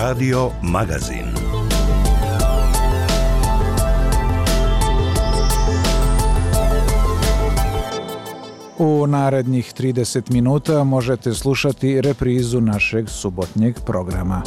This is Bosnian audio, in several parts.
Radio Magazin. U narednih 30 minuta možete slušati reprizu našeg subotnjeg programa.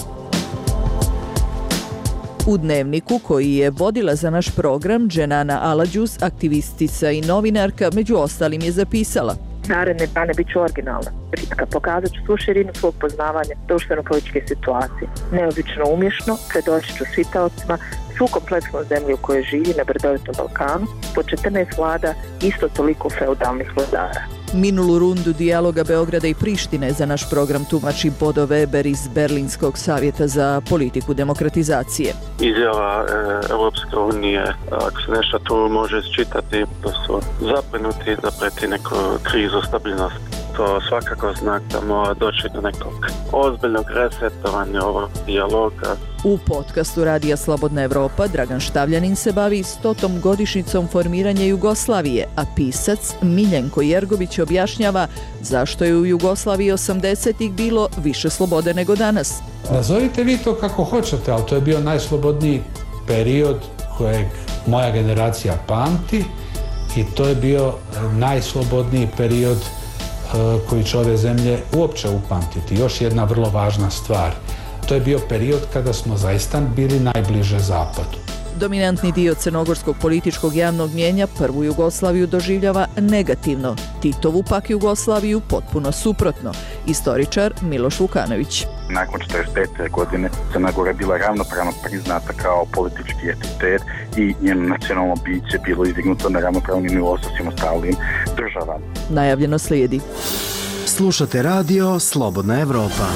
U dnevniku koji je vodila za naš program Dženana Aladžus, aktivistica i novinarka, među ostalim je zapisala: naredne dane bit ću originalna, britka, pokazat ću svu širinu svog poznavanja društveno-političke situacije. Neobično umješno predoći ću čitaocima svu kompleksnu zemlju u kojoj živi na brdovitom Balkanu, po 14 vlada, isto toliko feudalnih vladara. Minulu rundu dijaloga Beograda i Prištine za naš program tumači Bodo Weber iz Berlinskog savjeta za politiku demokratizacije. Izjava Europske unije, ako se nešto tu može isčitati, da su zabrinuti da preti neku krizu stabilnosti. To svakako znak da mora doći do nekog ozbiljnog resetovanja ovog dijaloga. U podcastu Radija Slobodna Evropa Dragan Štavljanin se bavi 100. godišnjicom formiranja Jugoslavije, a pisac Miljenko Jergović objašnjava zašto je u Jugoslaviji 80-ih bilo više slobode nego danas. Nazovite vi to kako hoćete, ali to je bio najslobodniji period kojeg moja generacija pamti i to je bio najslobodniji period koji će ove zemlje uopće upamtiti. Još jedna vrlo važna stvar. To je bio period kada smo zaista bili najbliže zapadu. Dominantni dio crnogorskog političkog javnog mnijenja prvu Jugoslaviju doživljava negativno, Titovu pak Jugoslaviju potpuno suprotno. Istoričar Miloš Vukanović. Nakon 45. godine Crna Gora je bila ravnopravno priznata kao politički entitet i njeno nacionalno biće bilo izdignuto na ravnopravni nivo sa svim ostalim državama. Najavljeno slijedi. Slušate radio Slobodna Evropa.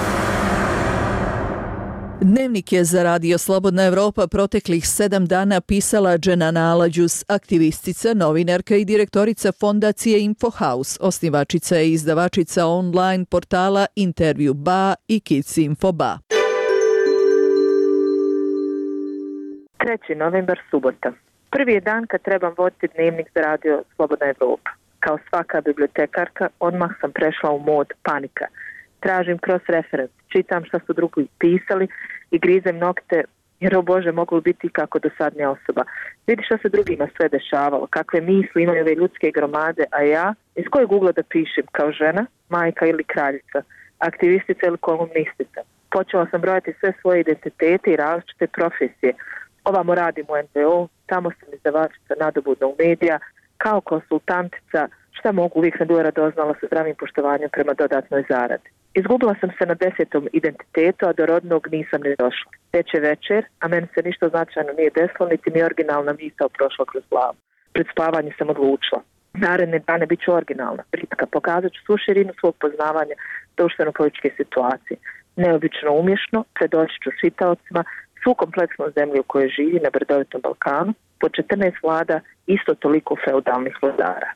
Dnevnik je za Radio Slobodna Evropa proteklih 7 dana pisala Dženana Aladžus, aktivistica, novinarka i direktorica fondacije Infohaus, osnivačica i izdavačica online portala Intervju Ba i Kids Info Ba. 3. novembar, subota. Prvi je dan kad trebam voditi dnevnik za Radio Slobodna Evropa. Kao svaka bibliotekarka, odmah sam prešla u mod panika. Tražim cross reference, čitam šta su drugi pisali i grizem nokte, jer o Bože, mogu biti kako dosadnija osoba. Vidi što se drugima sve dešavalo, kakve misli imaju ove ljudske gromade, a ja iz kojeg ugla da pišem, kao žena, majka ili kraljica, aktivistica ili kolumnistica. Počela sam brojati sve svoje identitete i različite profesije. Ovamo radim u NPO, tamo sam izdavačica nadobudnog medija, kao konsultantica, šta mogu, uvijek sam bila radoznala sa zdravim poštovanjem prema dodatnoj zaradi. Izgubila sam se na 10. identitetu, a do rodnog nisam ni došla. Već je večer, a meni se ništa značajno nije desilo, niti mi originalna misao prošla kroz glavu. Pred spavanje sam odlučila. Naredne dane bit ću originalna, britka, pokazat ću svu širinu svog poznavanja društveno-političke situacije. Neobično umješno predoći ću čitaocima svu kompleksnu zemlju u kojoj živi na brdovitom Balkanu, po 14 vlada, isto toliko feudalnih vladara.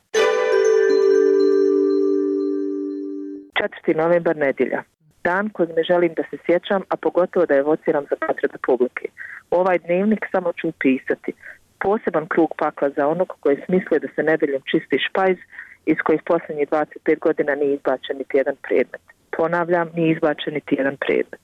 4. novembar, nedjelja. Dan kojeg ne želim da se sjećam, a pogotovo da evociram za potrebe publike. Ovaj dnevnik samo ću upisati. Poseban krug pakla za onog koji smislio da se nedeljom čisti špajz iz kojih posljednjih 25 godina nije izbačen niti jedan predmet. Ponavljam, nije izbačen niti jedan predmet.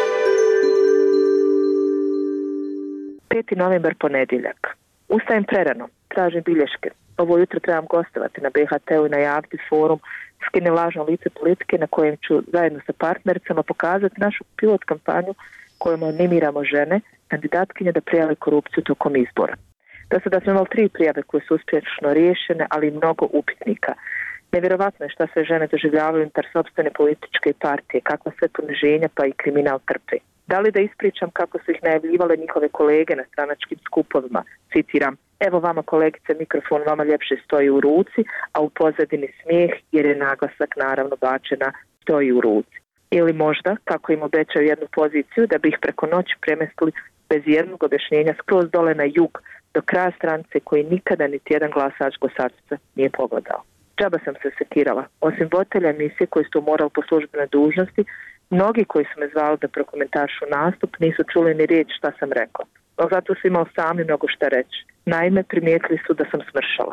5. novembar, ponedjeljak. Ustajem prerano, tražim bilješke. Ovo jutro trebam gostovati na BHT-u i najaviti forum Skine lažno lice politike, na kojem ću zajedno sa partnericama pokazati našu pilot kampanju kojom animiramo žene, kandidatkinje da prijave korupciju tokom izbora. Do sada smo imali 3 prijave koje su uspješno riješene, ali i mnogo upitnika. Nevjerovatno je šta sve žene doživljavaju unutar sopstvene političke partije, kakva sve poniženja pa i kriminal trpe. Da li da ispričam kako su ih najavljivale njihove kolege na stranačkim skupovima? Citiram: evo vama kolegice, mikrofon vama ljepše stoji u ruci, a u pozadini smijeh jer je naglasak naravno bačena stoji u ruci. Ili možda, kako im obećaju jednu poziciju da bi ih preko noći premestili bez jednog objašnjenja skroz dole na jug do kraja stranice koji nikada niti jedan glasač glasačica nije pogledao. Džaba sam se sekirala. Osim voditelja emisije koji su morali po službenoj dužnosti, mnogi koji su me zvali da prokomentaršu nastup nisu čuli ni riječ šta sam rekla. No zato su imali sami mnogo šta reći. Naime, primijetili su da sam smršala.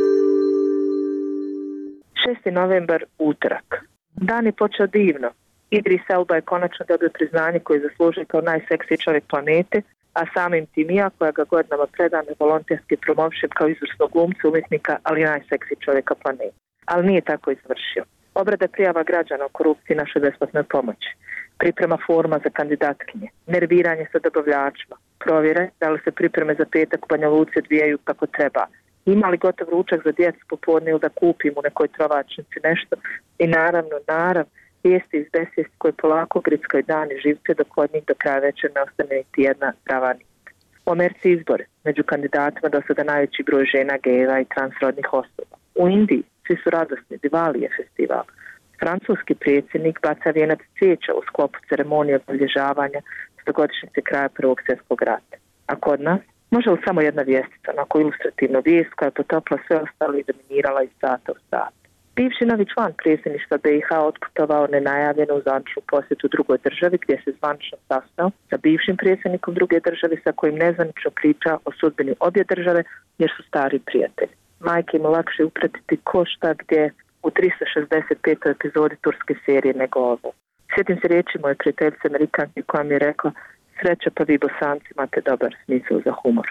6. novembar, utorak. Dan je počeo divno. Idris Elba je konačno dobio priznanje koje zaslužuje kao najseksiji čovjek planete, a samim tim ja koja ga godinama predane volonterski promovišem kao izvrsnog glumca, umjetnika, ali najseksiji čovjeka planete. Ali nije tako izvršio. Obrada prijava građana o korupciji našoj besplatnoj pomoći, priprema forma za kandidatkinje, nerviranje sa dobavljačima, provjere da li se pripreme za petak u Banja Luci odvijaju kako treba, ima li gotov ručak za djecu popodne ili da kupim u nekoj trovačnici nešto i naravno, vijesti iz besvijesti koje polako grickaju dan i živce dok od njih do kraja večer ne ostane niti jedna prava nit. U Americi izbore, među kandidatima do sada najveći broj žena, gejeva i transrodnih osoba. U Indiji svi su radosni, Diwali je festival. Francuski predsjednik baca vijenac cvijeća u sklopu ceremonije obilježavanja 100-godišnjice kraja Prvog svjetskog rata. A kod nas može li samo jedna vijestica, onako ilustrativna vijest koja je potopla sve ostalo i dominirala iz sata u sat. Bivši novi član predsjedništva BiH otputovao nenajavljeno u zvančnu posjetu drugoj državi gdje se zvančno sastao sa bivšim predsjednikom druge države sa kojim nezvanično priča o sudbini obje države jer su stari prijatelji. Majke im lakše upratiti ko šta gdje u 365. epizodi turske serije nego ovo. Sjetim se riječi moje prijateljice Amerikanke koja mi je rekla: sreća pa vi Bosanci imate dobar smisao za humor.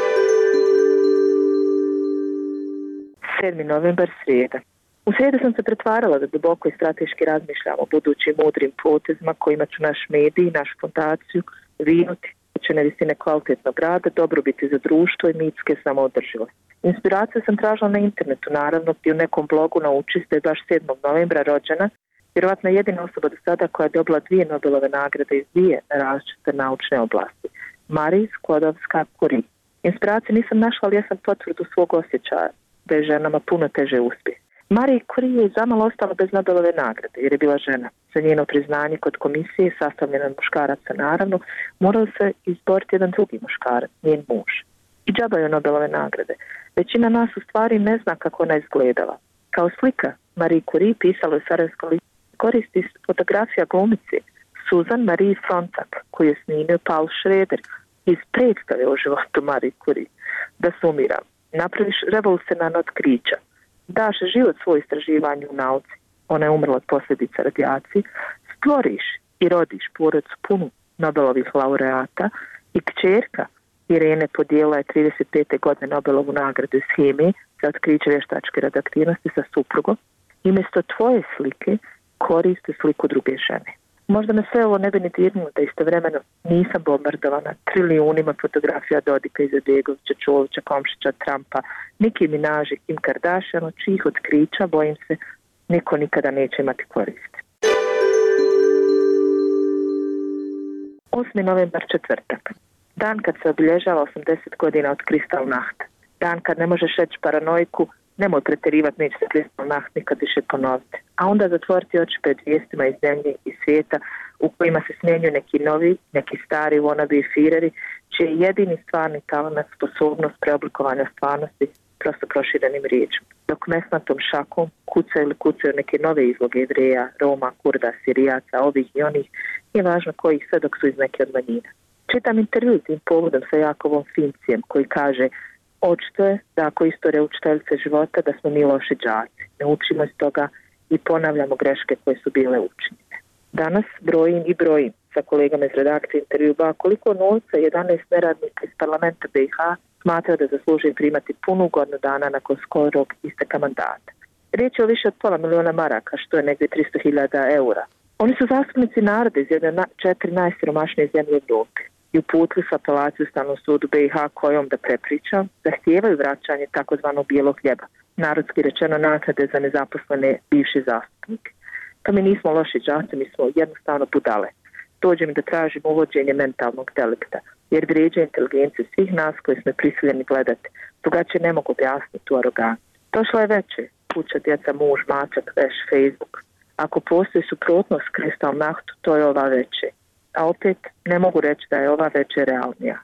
7. novembar, srijeda. U srijedu sam se pretvarala da duboko i strateški razmišljam o budućim mudrim potezima kojima ću naš medij i našu fondaciju vinuti učene visine kvalitetnog rada, dobrobiti za društvo i mitske samoodrživosti. Inspiraciju sam tražila na internetu, naravno, i u nekom blogu naučila da je baš 7. novembra rođena, vjerovatno jedina osoba do sada koja je dobila 2 Nobelove nagrade iz 2 različite naučne oblasti. Marie Sklodowska-Curie. Inspiraciju nisam našla, ali ja sam potvrdu svog osjećaja da je ženama puno teže uspjeh. Marie Curie je zamalo ostala bez Nobelove nagrade jer je bila žena. Za njeno priznanje kod komisije, sastavljena od muškaraca naravno, morao se izboriti jedan drugi muškarac, njen muž. I džaba je Nobelove nagrade. Većina nas u stvari ne zna kako ona izgledala. Kao slika Marie Curie pisalo je Sarajevsko lice koristi fotografija glumice Susan Marie Sontag koju je snimio Paul Schrader iz predstave o životu Marie Curie. Da sumiram, napraviš revolucionarno otkrića, daš život svoj istraživanju u nauci, ona je umrla od posljedica radijacije, stvoriš i rodiš porodicu punu Nobelovih laureata i kćerka Irene podijelila je 35. godine Nobelovu nagradu iz hemije za otkriće vještačke radioaktivnosti sa suprugom i umjesto tvoje slike koriste sliku druge žene. Možda me sve ovo ne bi ni dirnulo da istovremeno nisam bombardovana trilijunima fotografija Dodika, Izetbegovića, Čovića, Komšića, Trumpa, Nicki Minaj, Kim Kardashian, od čijih otkrića, bojim se, niko nikada neće imati koriste. 8. novembar, četvrtak. Dan kad se obilježava 80 godina od Kristallnacht. Dan kad ne možeš reći paranoiku, nemoj pretjerivati, neće se Kristallnacht nikad više ponoviti. A onda zatvoriti oči pred vijestima iz zemlje i svijeta u kojima se smjenjuju neki novi, neki stari wannabe fireri, čiji je jedini stvarni talent sposobnost preoblikovanja stvarnosti prosto proširenim riječima. Dok mesnatom šakom kucaju neke nove izloge Jevreja, Roma, Kurda, Sirijaca, ovih i onih, nije važno kojih sve dok su iz neke od manjina. Čitam intervju tim povodom sa Jakovom Fincijem koji kaže: očito je da ako istorija učiteljice života da smo mi loši đaci. Ne učimo iz toga i ponavljamo greške koje su bile učinjene. Danas brojim sa kolegama iz redakcije intervjua koliko novca 11 neradnika iz parlamenta BiH smatra da zaslužuje primati punu godinu dana nakon skorog isteka mandata. Riječ je o više od $500.000 maraka, što je negdje 300.000 eura. Oni su zastupnici naroda iz jedne 4 najsiromašnije zemlje u Europi i uputili su apelaciju Ustavnom sudu BiH kojom, da prepričam, zahtijevaju vraćanje takozvanog bijelog hljeba, narodski rečeno naknade za nezaposlene bivši zastupnike. Pa mi nismo loši đaci, mi smo jednostavno budale. Dođe mi da tražimo uvođenje mentalnog delikta, jer vrijeđa inteligenciju svih nas koji smo prisiljeni gledati. Drugačije ne mogu objasniti tu aroganciju. Došla je veće, kuća, djeca, muž, mačak, veš, Facebook. Ako postoji suprotnost Kristallnachtu, to je ova veće. A opet ne mogu reći da je ova veće realnija.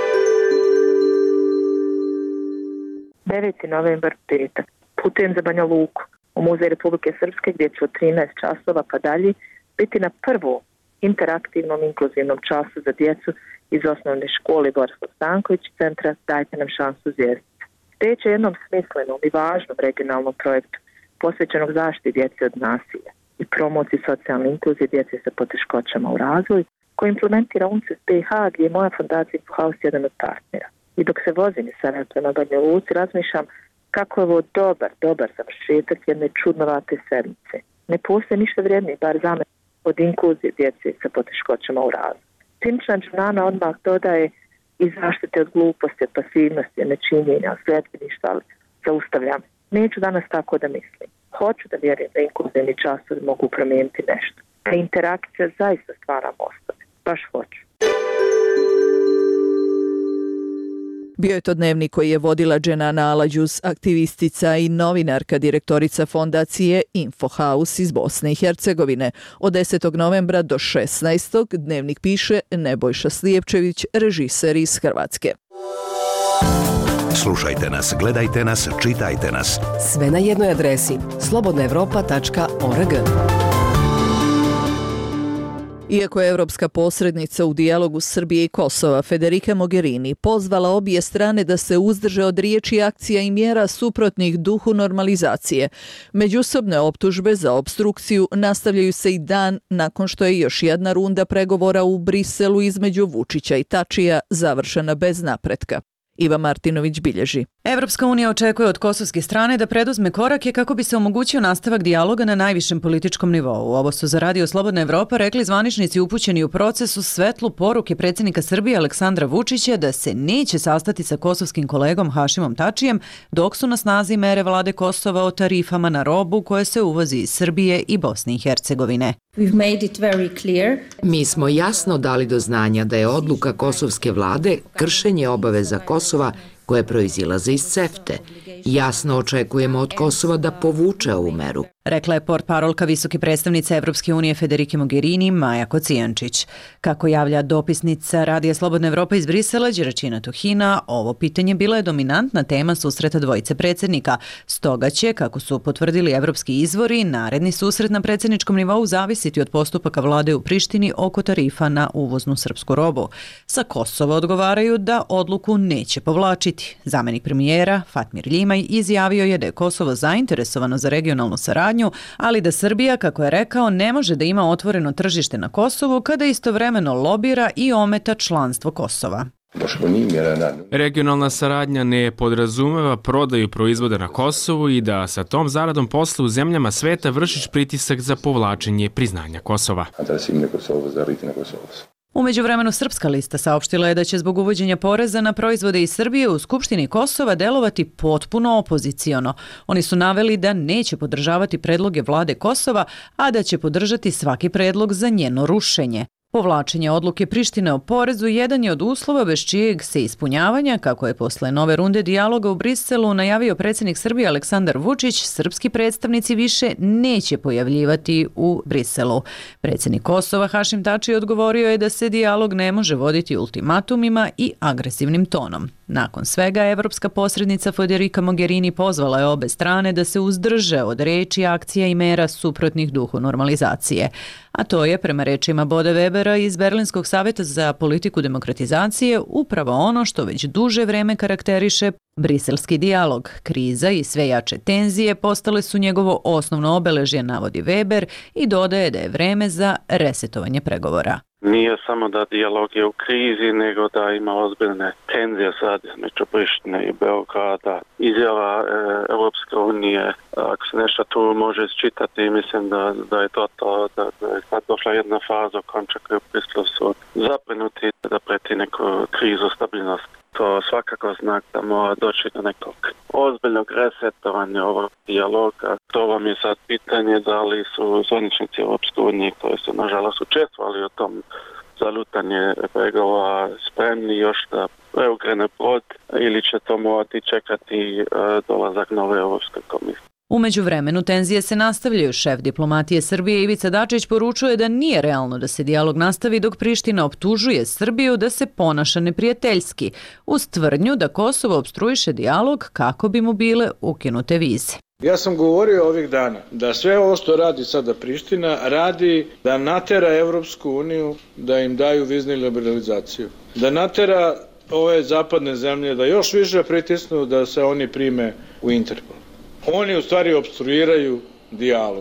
9. novembar, petak. Putujem za Banja Luku u Muzej Republike Srpske gdje ću od 13 časova pa dalje biti na prvom interaktivnom inkluzivnom času za djecu iz osnovne škole Borislav Stanković centra Dajte nam šansu zvjezdice. Riječ je jednom smislenom i važnom regionalnom projektu posvećenog zaštiti djece od nasilja. i promociji socijalne inkluzije djece sa poteškoćama u razvoju, koji implementira UNICEF BiH, gdje je moja fondacija InfoHouse jedan od partnera. I dok se vozim iz Sarajeva prema Banja Luci, razmišljam kako je ovo dobar završetak jedne čudnovate sedmice. Ne postoji ništa vrijednije, bar za mene, od inkluzije djece sa poteškoćama u razvoju. Cinična Džunana odmah dodaje i zaštite od gluposti, od pasivnosti, od nečinjenja, od sledbeništva, ali zaustavljam. Neću danas tako da mislim. Hoću da vjerujem da inkluzivni časovi mogu promijeniti nešto. Da interakcija zaista stvara mostove. Baš hoću. Bio je to dnevnik koji je vodila Dženana Alađus, aktivistica i novinarka, direktorica fondacije InfoHouse iz Bosne i Hercegovine. Od 10. novembra do 16. dnevnik piše Nebojša Slijepčević, režiser iz Hrvatske. Slušajte nas, gledajte nas, čitajte nas. Sve na jednoj adresi slobodnaevropa.org. Iako je evropska posrednica u dijalogu Srbije i Kosova, Federica Mogherini, pozvala obje strane da se uzdrže od riječi, akcija i mjera suprotnih duhu normalizacije. Međusobne optužbe za opstrukciju nastavljaju se i dan nakon što je još jedna runda pregovora u Briselu između Vučića i Tačija završena bez napretka. Iva Martinović bilježi. Evropska unija očekuje od kosovske strane da preduzme korake kako bi se omogućio nastavak dijaloga na najvišem političkom nivou. Ovo su za Radio Slobodna Evropa rekli zvaničnici upućeni u procesu svetlu poruke predsjednika Srbije Aleksandra Vučića da se neće sastati sa kosovskim kolegom Hašimom Tačijem dok su na snazi mere vlade Kosova o tarifama na robu koje se uvozi iz Srbije i Bosne i Hercegovine. Mi smo jasno dali do znanja da je odluka kosovske vlade kršenje obaveza Kosova koje proizilaze iz CEFTA. Jasno očekujemo od Kosova da povuče ovu meru. Rekla je portparolka visoke predstavnice Evropske unije Federike Mogherini Maja Kocijančić. Kako javlja dopisnica Radija Slobodna Evropa iz Brisela Đeračina Tuhina, ovo pitanje bila je dominantna tema susreta dvojice predsjednika. Stoga će, kako su potvrdili evropski izvori, naredni susret na predsjedničkom nivou zavisiti od postupaka vlade u Prištini oko tarifa na uvoznu srpsku robu. Sa Kosova odgovaraju da odluku neće povlačiti. Zamenik premijera Fatmir Ljimaj izjavio je da je Kosovo zainteresovano za regionalnu saradnju, ali da Srbija, kako je rekao, ne može da ima otvoreno tržište na Kosovu kada istovremeno lobira i ometa članstvo Kosova. Regionalna saradnja ne podrazumeva prodaju proizvoda na Kosovu i da sa tom zaradom posla u zemljama sveta vršiš pritisak za povlačenje priznanja Kosova. U međuvremenu Srpska lista saopštila je da će zbog uvođenja poreza na proizvode iz Srbije u Skupštini Kosova delovati potpuno opoziciono. Oni su naveli da neće podržavati predloge vlade Kosova, a da će podržati svaki predlog za njeno rušenje. Povlačenje odluke Prištine o porezu jedan je od uslova bez čijeg se ispunjavanja, kako je posle nove runde dijaloga u Briselu najavio predsjednik Srbije Aleksandar Vučić, srpski predstavnici više neće pojavljivati u Briselu. Predsjednik Kosova Hašim Tači odgovorio je da se dijalog ne može voditi ultimatumima i agresivnim tonom. Nakon svega, evropska posrednica Federica Mogherini pozvala je obe strane da se uzdrže od reči, akcija i mera suprotnih duhu normalizacije. A to je, prema rečima Boda Webera iz Berlinskog savjeta za politiku demokratizacije, upravo ono što već duže vreme karakteriše briselski dijalog. Kriza i sve jače tenzije postale su njegovo osnovno obeležje, navodi Weber, i dodaje da je vreme za resetovanje pregovora. Nije samo da dijalog je u krizi, nego da ima ozbiljne tenzije sad između Prištine i Beograda. Izjava Europske unije, ako se nešto tu može isčitati, mislim da je to, da je sad došla jedna faza u kojem čak u Briselu su zabrinuti da preti neku krizu stabilnosti. To svakako znak da mora doći do nekog ozbiljnog resetovanja ovog dijaloga. To vam je sad pitanje da li su zvaničnici Europske unije koji su nažalost učestvovali u tom zalutanje pregovora spremni još da preukrene brod ili će to morati čekati dolazak nove Europske komisije. U međuvremenu tenzije se nastavljaju. Šef diplomatije Srbije Ivica Dačić poručuje da nije realno da se dijalog nastavi dok Priština optužuje Srbiju da se ponaša neprijateljski, uz tvrdnju da Kosovo opstruiše dijalog kako bi mu bile ukinute vize. Ja sam govorio ovih dana da sve ovo što radi sada Priština radi da natera Evropsku uniju da im daju vizni liberalizaciju, da natera ove zapadne zemlje da još više pritisnu da se oni prime u Interpol. Oni u stvari opstruiraju dijalog.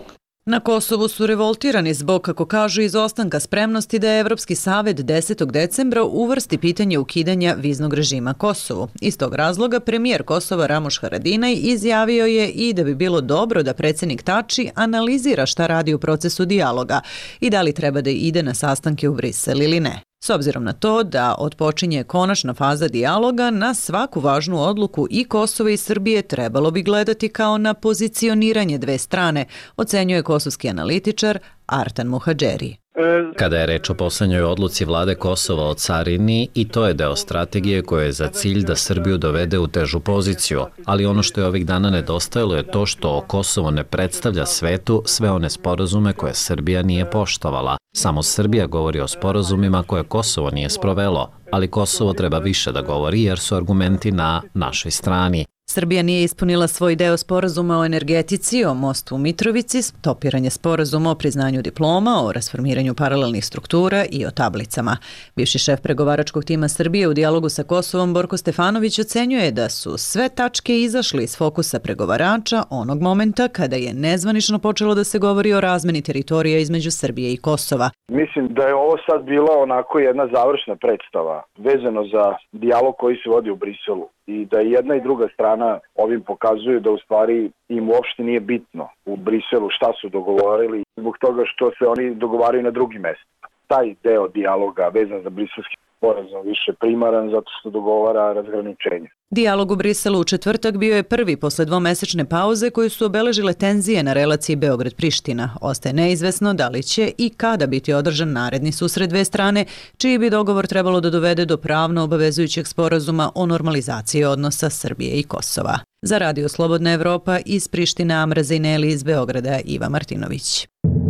Na Kosovu su revoltirani zbog, kako kažu, izostanka spremnosti da je Evropski savet 10. decembra uvrsti pitanje ukidanja viznog režima Kosovu. Iz tog razloga premijer Kosova Ramuš Haradinaj izjavio je i da bi bilo dobro da predsjednik Tači analizira šta radi u procesu dijaloga i da li treba da ide na sastanke u Brisel ili ne. S obzirom na to da otpočinje konačna faza dijaloga, na svaku važnu odluku i Kosova i Srbije trebalo bi gledati kao na pozicioniranje dve strane, ocenjuje kosovski analitičar Artan Muhadžeri. Kada je reč o poslednjoj odluci vlade Kosova o carini, i to je deo strategije koja je za cilj da Srbiju dovede u težu poziciju, ali ono što je ovih dana nedostajalo je to što Kosovo ne predstavlja svetu sve one sporazume koje Srbija nije poštovala. Samo Srbija govori o sporazumima koje Kosovo nije sprovelo, ali Kosovo treba više da govori jer su argumenti na našoj strani. Srbija nije ispunila svoj deo sporazuma o energetici, o mostu u Mitrovici, stopiranje sporazuma o priznanju diploma, o rasformiranju paralelnih struktura i o tablicama. Bivši šef pregovaračkog tima Srbije u dijalogu sa Kosovom Borko Stefanović ocenjuje da su sve tačke izašle iz fokusa pregovarača onog momenta kada je nezvanično počelo da se govori o razmeni teritorija između Srbije i Kosova. Mislim da je ovo sad bila onako jedna završna predstava vezano za dijalog koji se vodi u Briselu. I da jedna i druga strana ovim pokazuju da u stvari im uopšte nije bitno u Briselu šta su dogovorili zbog toga što se oni dogovaraju na drugim mestima. Taj deo dijaloga vezan za briselski sporazum više primaran zato što dogovara razgraničenje. Dijalog u Briselu u četvrtak bio je prvi posle dvomesečne pauze koje su obeležile tenzije na relaciji Beograd-Priština. Ostaje neizvesno da li će i kada biti održan naredni susret dve strane, čiji bi dogovor trebalo da dovede do pravno obavezujućeg sporazuma o normalizaciji odnosa Srbije i Kosova. Za Radio Slobodna Evropa iz Prištine, Amra Zejneli, iz Beograda Iva Martinović.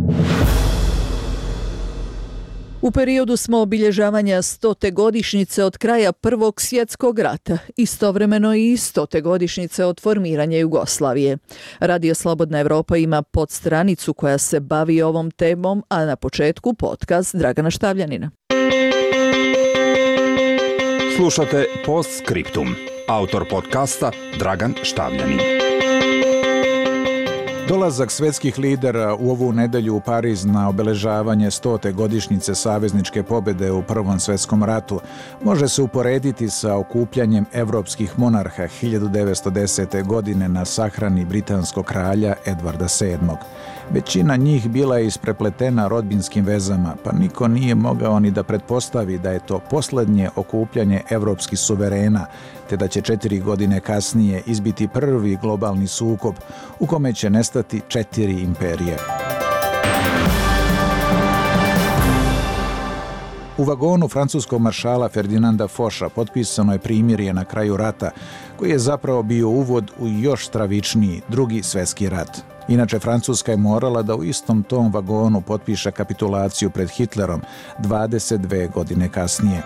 U periodu smo obilježavanja 100. godišnjice od kraja Prvog svjetskog rata, istovremeno i 100. godišnjice od formiranja Jugoslavije. Radio Slobodna Evropa ima podstranicu koja se bavi ovom temom, a na početku podcast Dragana Štavljanina. Slušate Postscriptum. Autor podcasta Dragan Štavljanin. Dolazak svetskih lidera u ovu nedelju u Pariz na obeležavanje 100. godišnjice savezničke pobjede u Prvom svjetskom ratu može se uporediti sa okupljanjem evropskih monarha 1910. godine na sahrani britanskog kralja Edvarda VII. Većina njih bila je isprepletena rodbinskim vezama, pa niko nije mogao ni da pretpostavi da je to posljednje okupljanje evropskih suverena, te da će 4 godine kasnije izbiti prvi globalni sukob u kome će nestati 4 imperije. U vagonu francuskog maršala Ferdinanda Foša potpisano je primirje na kraju rata, koji je zapravo bio uvod u još stravičniji Drugi svjetski rat. Inače, Francuska je morala da u istom tom vagonu potpiše kapitulaciju pred Hitlerom 22 godine kasnije.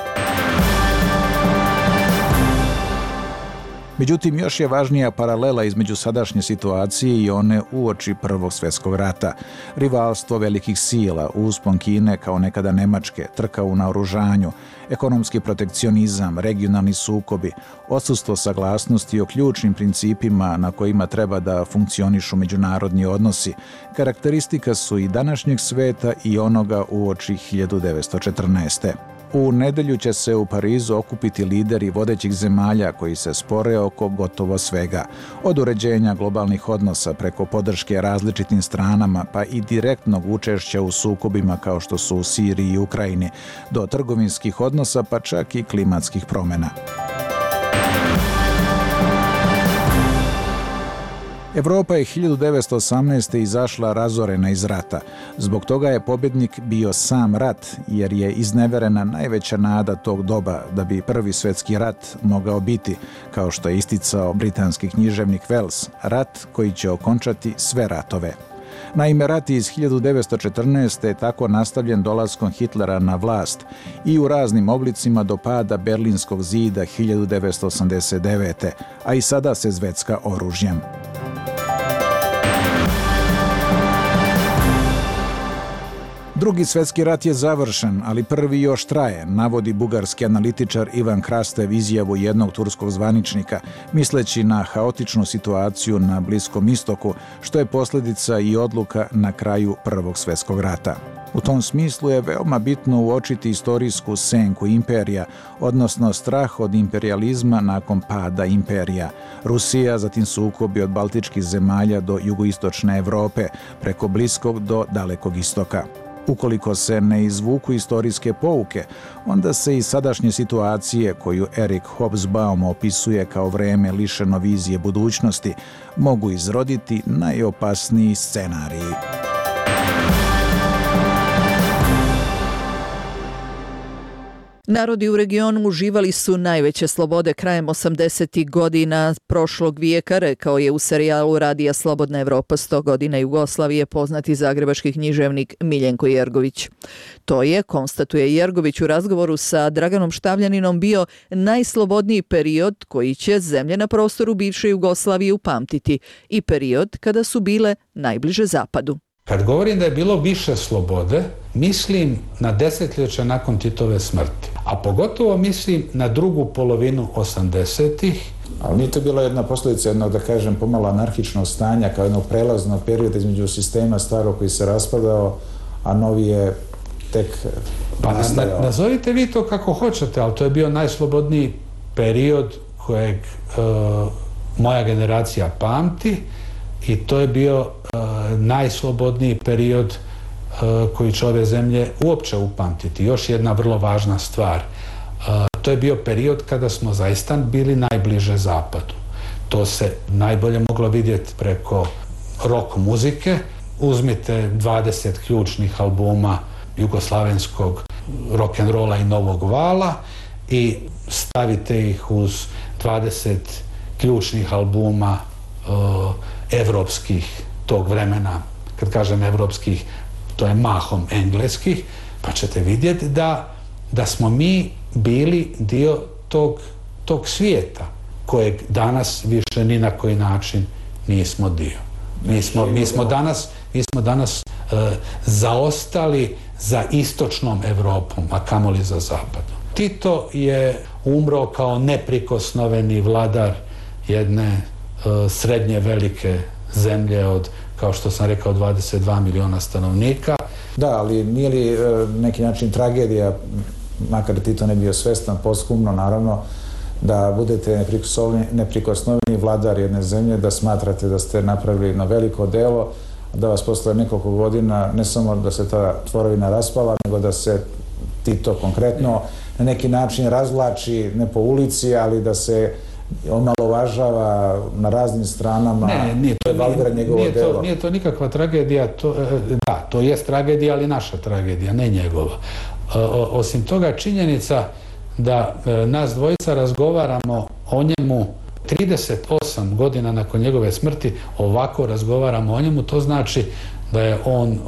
Međutim, još je važnija paralela između sadašnje situacije i one uoči Prvog svjetskog rata. Rivalstvo velikih sila, uspon Kine kao nekada Nemačke, trka u naoružanju, ekonomski protekcionizam, regionalni sukobi, odsustvo saglasnosti o ključnim principima na kojima treba da funkcionišu međunarodni odnosi, karakteristika su i današnjeg sveta i onoga uoči 1914. U nedelju će se u Parizu okupiti lideri vodećih zemalja koji se spore oko gotovo svega, od uređenja globalnih odnosa preko podrške različitim stranama pa i direktnog učešća u sukobima kao što su u Siriji i Ukrajini, do trgovinskih odnosa pa čak i klimatskih promjena. Evropa je 1918. izašla razorena iz rata. Zbog toga je pobjednik bio sam rat, jer je izneverena najveća nada tog doba da bi Prvi svjetski rat mogao biti, kao što je isticao britanski književnik Wells, rat koji će okončati sve ratove. Naime, rat iz 1914. je tako nastavljen dolaskom Hitlera na vlast i u raznim oblicima do pada Berlinskog zida 1989. a i sada se zvecka oružjem. Drugi svjetski rat je završen, ali prvi još traje, navodi bugarski analitičar Ivan Krastev izjavu jednog turskog zvaničnika, misleći na haotičnu situaciju na Bliskom istoku, što je posljedica i odluka na kraju Prvog svjetskog rata. U tom smislu je veoma bitno uočiti istorijsku senku imperija, odnosno strah od imperijalizma nakon pada imperija. Rusija, zatim sukobi od baltičkih zemalja do jugoistočne Europe, preko Bliskog do Dalekog istoka. Ukoliko se ne izvuku istorijske pouke, onda se i sadašnje situacije, koju Erik Hobsbawm opisuje kao vreme lišeno vizije budućnosti, mogu izroditi najopasniji scenariji. Narodi u regionu uživali su najveće slobode krajem 80. godina prošlog vijeka, rekao je u serijalu Radija Slobodna Evropa 100 godina Jugoslavije poznati zagrebački književnik Miljenko Jergović. To je, konstatuje Jergović u razgovoru sa Draganom Štavljaninom, bio najslobodniji period koji će zemlje na prostoru bivše Jugoslavije upamtiti i period kada su bile najbliže zapadu. Kad govorim da je bilo više slobode, mislim na desetljeća nakon Titove smrti. A pogotovo mislim na drugu polovinu 80-ih. Ali nije to bila jedna posljedica jednog, da kažem, pomalo anarhičnog stanja, kao jednog prelaznog perioda između sistema starog koji se raspadao, a novi je tek nastajao. Nazovite vi to kako hoćete, ali to je bio najslobodniji period kojeg moja generacija pamti i to je bio najslobodniji period koji će ove zemlje uopće upamtiti. Još jedna vrlo važna stvar. To je bio period kada smo zaista bili najbliže zapadu. To se najbolje moglo vidjeti preko rock muzike. Uzmite 20 ključnih albuma jugoslavenskog rock'n'rolla i novog vala i stavite ih uz 20 ključnih albuma evropskih tog vremena. Kad kažem evropskih, to je mahom engleskih, pa ćete vidjeti da smo mi bili dio tog svijeta kojeg danas više ni na koji način nismo dio. Mi smo danas zaostali za istočnom Evropom, a kamoli za zapadom. Tito je umro kao neprikosnoveni vladar jedne srednje velike zemlje od, kao što sam rekao, 22 miliona stanovnika. Da, ali nije li neki način tragedija, makar Tito ne bio svestan, posthumno naravno, da budete neprikosnoveni vladar jedne zemlje, da smatrate da ste napravili jedno veliko delo, da vas posle nekoliko godina, ne samo da se ta tvorevina raspala, nego da se Tito konkretno na neki način razvlači, ne po ulici, ali da se omalovažava na raznim stranama. Nije to nikakva tragedija, to jest tragedija, ali naša tragedija, ne njegova. Osim toga, činjenica da nas dvojica razgovaramo o njemu 38 godina nakon njegove smrti, ovako razgovaramo o njemu, to znači da je on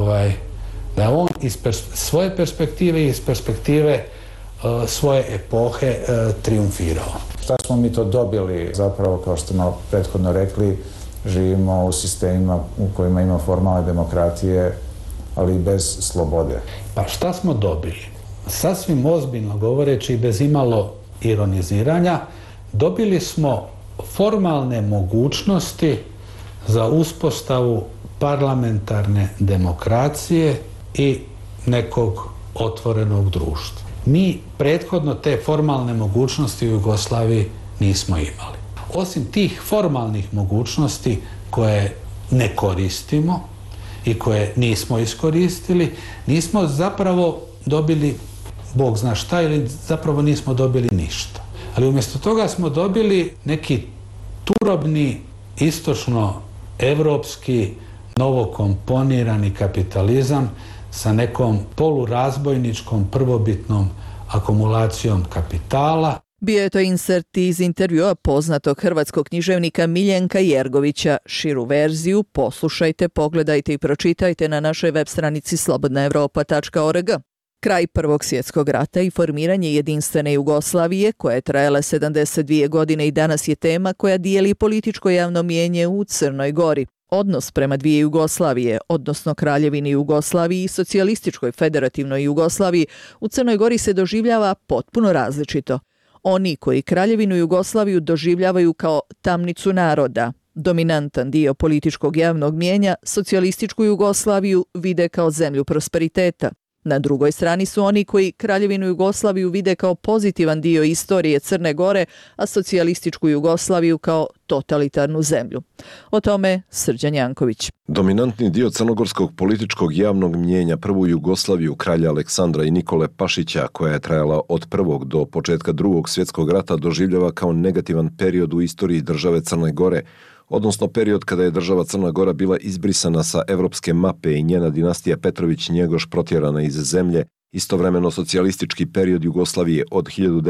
iz svoje perspektive i iz perspektive svoje epohe triumfirao. Šta smo mi to dobili? Zapravo, kao što smo prethodno rekli, živimo u sistemima u kojima ima formalne demokratije, ali bez slobode. Pa šta smo dobili? Sasvim ozbiljno govoreći, bez imalo ironiziranja, dobili smo formalne mogućnosti za uspostavu parlamentarne demokracije i nekog otvorenog društva. Mi prethodno te formalne mogućnosti u Jugoslaviji nismo imali. Osim tih formalnih mogućnosti koje ne koristimo i koje nismo iskoristili, nismo zapravo dobili Bog zna šta, ili zapravo nismo dobili ništa. Ali umjesto toga smo dobili neki turobni, istočno-evropski, novokomponirani kapitalizam sa nekom polurazbojničkom prvobitnom akumulacijom kapitala. Bio je to insert iz intervjua poznatog hrvatskog književnika Miljenka Jergovića. Širu verziju poslušajte, pogledajte i pročitajte na našoj web stranici slobodnaevropa.org. Kraj Prvog svjetskog rata i formiranje jedinstvene Jugoslavije, koja je trajala 72 godine i danas je tema koja dijeli političko javno mnijenje u Crnoj Gori. Odnos prema dvije Jugoslavije, odnosno Kraljevini Jugoslaviji i Socijalističkoj federativnoj Jugoslaviji, u Crnoj Gori se doživljava potpuno različito. Oni koji Kraljevinu Jugoslaviju doživljavaju kao tamnicu naroda, dominantan dio političkog javnog mijenja, Socijalističku Jugoslaviju vide kao zemlju prosperiteta. Na drugoj strani su oni koji Kraljevinu Jugoslaviju vide kao pozitivan dio istorije Crne Gore, a Socijalističku Jugoslaviju kao totalitarnu zemlju. O tome Srđan Janković. Dominantni dio crnogorskog političkog javnog mnijenja prvu Jugoslaviju kralja Aleksandra i Nikole Pašića, koja je trajala od prvog do početka drugog svjetskog rata, doživljava kao negativan period u istoriji države Crne Gore, odnosno period kada je država Crna Gora bila izbrisana sa evropske mape i njena dinastija Petrović-Njegoš protjerana iz zemlje, istovremeno socijalistički period Jugoslavije od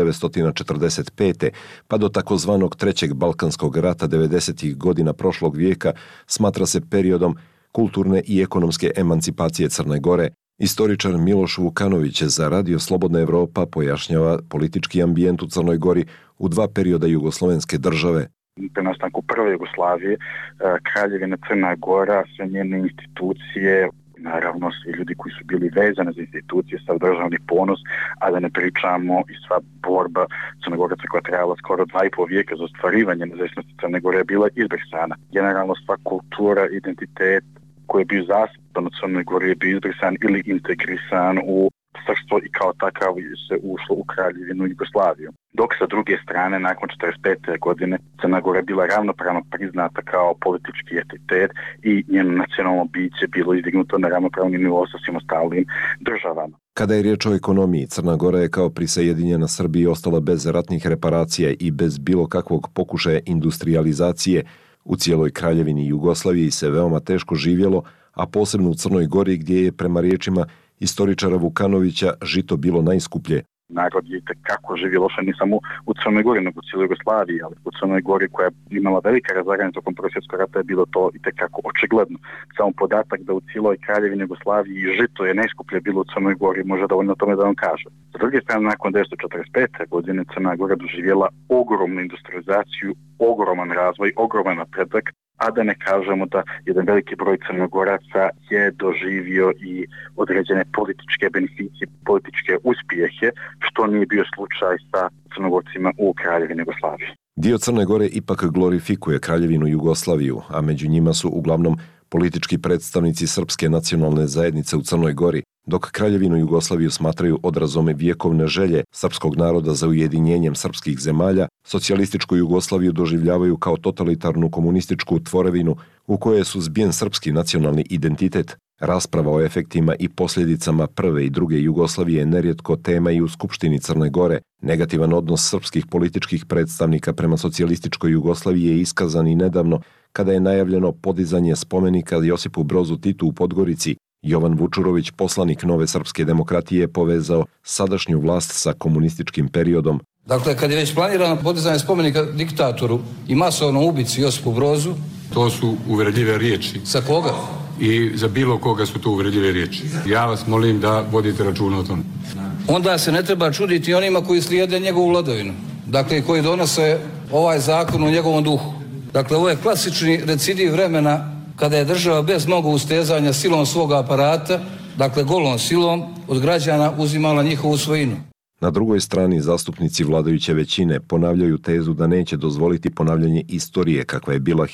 1945. pa do takozvanog Trećeg Balkanskog rata 90. godina prošlog vijeka smatra se periodom kulturne i ekonomske emancipacije Crne Gore. Istoričar Miloš Vukanović za Radio Slobodna Evropa pojašnjava politički ambijent u Crnoj Gori u dva perioda jugoslovenske države. Pre nastanku prve Jugoslavije, Kraljevina Crna Gora, sve njene institucije, naravno svi ljudi koji su bili vezani za institucije, sav državni ponos, a da ne pričamo i sva borba Crnogoraca koja trajala skoro 2,5 vijeka za ostvarivanje nezavisnosti Crne Gore je bila izbrisana. Generalno sva kultura, identitet koji je bio zastupan u Crnoj Gori je bio izbrisan ili integrisan u srpstvo i kao takav se ušlo u Kraljevinu Jugoslaviju. Dok sa druge strane, nakon 1945. godine, Crna Gora je bila ravnopravno priznata kao politički entitet i njeno nacionalno biće bilo izdignuto na ravnopravni nivo sa svim ostalim državama. Kada je riječ o ekonomiji, Crna Gora je kao prisajedinjena Srbiji ostala bez ratnih reparacija i bez bilo kakvog pokušaja industrijalizacije. U cijeloj Kraljevini Jugoslaviji se veoma teško živjelo, a posebno u Crnoj Gori gdje je prema riječima istoričara Vukanovića žito bilo najskuplje. Narod je kako živi loše ne samo u Crnoj Gori, nego u cijeloj Jugoslaviji, ali u Crnoj Gori koja je imala velika razlaganja tokom Prvog svjetskog rata je bilo to i tekako očigledno. Samo podatak da u cijeloj Kraljevini Jugoslaviji žito je najskuplje bilo u Crnoj Gori može dovoljno tome da vam kaže. S druge strane, nakon 1945. godine Crna Gora doživjela ogromnu industrializaciju, ogroman razvoj, ogroman napredak, a da ne kažemo da jedan veliki broj Crnogoraca je doživio i određene političke beneficije, političke uspjehe, što nije bio slučaj sa Crnogorcima u Kraljevini Jugoslaviji. Dio Crne Gore ipak glorifikuje Kraljevinu Jugoslaviju, a među njima su uglavnom politički predstavnici Srpske nacionalne zajednice u Crnoj Gori, dok Kraljevinu Jugoslaviju smatraju odrazom vjekovne želje srpskog naroda za ujedinjenjem srpskih zemalja, socijalističku Jugoslaviju doživljavaju kao totalitarnu komunističku tvorevinu u kojoj je suzbijen srpski nacionalni identitet. Rasprava o efektima i posljedicama prve i druge Jugoslavije je nerijetko tema i u Skupštini Crne Gore. Negativan odnos srpskih političkih predstavnika prema socijalističkoj Jugoslaviji je iskazan i nedavno kada je najavljeno podizanje spomenika Josipu Brozu Titu u Podgorici. Jovan Vučurović, poslanik Nove srpske demokratije, je povezao sadašnju vlast sa komunističkim periodom. Dakle, kad je već planirano podizanje spomenika diktatoru i masovnom ubici Josipu Brozu... To su uvredljive riječi. Sa koga? I za bilo koga su to uvredljive riječi. Ja vas molim da vodite računa o tome. Onda se ne treba čuditi onima koji slijede njegovu vladavinu. Dakle, koji donose ovaj zakon u njegovom duhu. Dakle, ovo je klasični recidiv vremena kada je država bez mnogo ustezanja silom svog aparata, dakle golom silom, od građana uzimala njihovu svojinu. Na drugoj strani zastupnici vladajuće većine ponavljaju tezu da neće dozvoliti ponavljanje istorije kakva je bila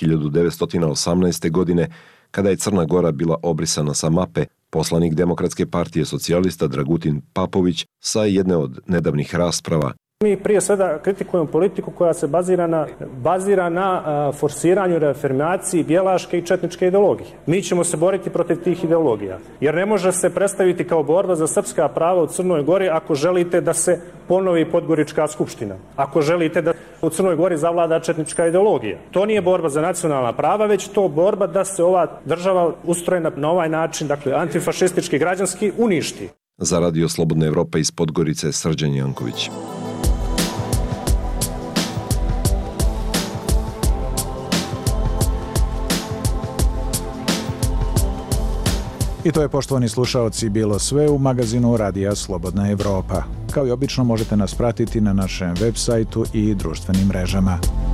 1918. godine kada je Crna Gora bila obrisana sa mape. Poslanik Demokratske partije socijalista Dragutin Papović sa jedne od nedavnih rasprava. Mi prije svega kritikujemo politiku koja se bazira na forsiranju, reafirmaciji bjelaške i četničke ideologije. Mi ćemo se boriti protiv tih ideologija, jer ne može se predstaviti kao borba za srpska prava u Crnoj Gori ako želite da se ponovi Podgorička skupština, ako želite da u Crnoj Gori zavlada četnička ideologija. To nije borba za nacionalna prava, već to borba da se ova država ustrojena na ovaj način, dakle antifašistički, građanski, uništi. Za Radio Slobodna Evropa iz Podgorice, Srđan Janković. I to je, poštovani slušaoci, bilo sve u magazinu Radija Slobodna Evropa. Kao i obično možete nas pratiti na našem web sajtu i društvenim mrežama.